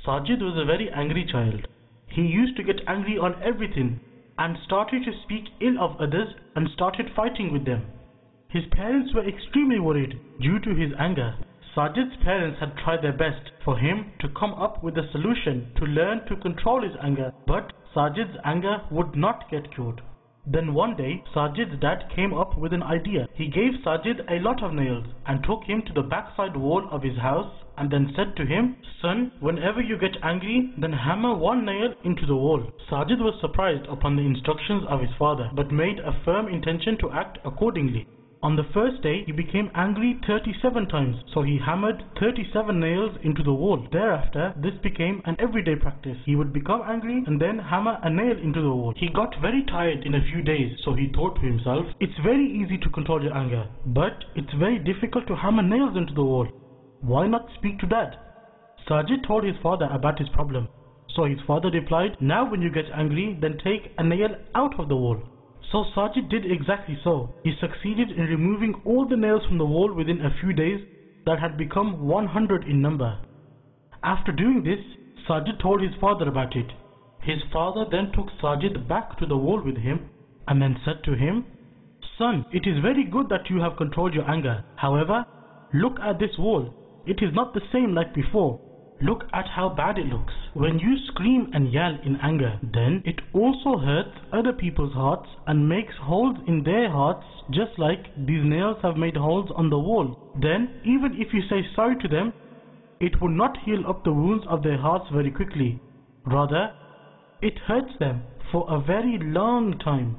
Sajid was a very angry child. He used to get angry on everything and started to speak ill of others and started fighting with them. His parents were extremely worried due to his anger. Sajid's parents had tried their best for him to come up with a solution to learn to control his anger, but Sajid's anger would not get cured. Then one day, Sajid's dad came up with an idea. He gave Sajid a lot of nails and took him to the backside wall of his house and then said to him, "Son, whenever you get angry, then hammer one nail into the wall." Sajid was surprised upon the instructions of his father, but made a firm intention to act accordingly. On the first day, he became angry 37 times, so he hammered 37 nails into the wall. Thereafter, this became an everyday practice. He would become angry and then hammer a nail into the wall. He got very tired in a few days, so he thought to himself, "It's very easy to control your anger, but it's very difficult to hammer nails into the wall. Why not speak to Dad?" Sajid told his father about his problem. So his father replied, "Now when you get angry, then take a nail out of the wall." So Sajid did exactly so. He succeeded in removing all the nails from the wall within a few days that had become 100 in number. After doing this, Sajid told his father about it. His father then took Sajid back to the wall with him and then said to him, "Son, it is very good that you have controlled your anger. However, look at this wall. It is not the same like before. Look at how bad it looks. When you scream and yell in anger, then it also hurts other people's hearts and makes holes in their hearts, just like these nails have made holes on the wall. Then, even if you say sorry to them, it will not heal up the wounds of their hearts very quickly. Rather, it hurts them for a very long time."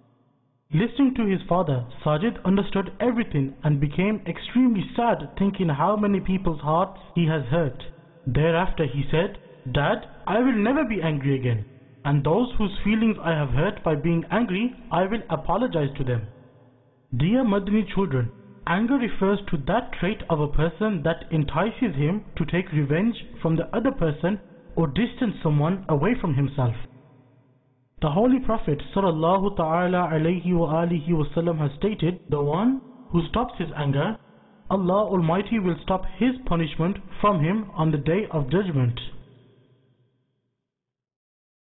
Listening to his father, Sajid understood everything and became extremely sad, thinking how many people's hearts he has hurt. Thereafter he said, "Dad, I will never be angry again, and those whose feelings I have hurt by being angry, I will apologize to them." Dear Madani children, anger refers to that trait of a person that entices him to take revenge from the other person or distance someone away from himself. The Holy Prophet sallallahu ta'ala alayhi wa alihi wasallam has stated, "The one who stops his anger, Allah Almighty will stop His punishment from him on the Day of Judgment."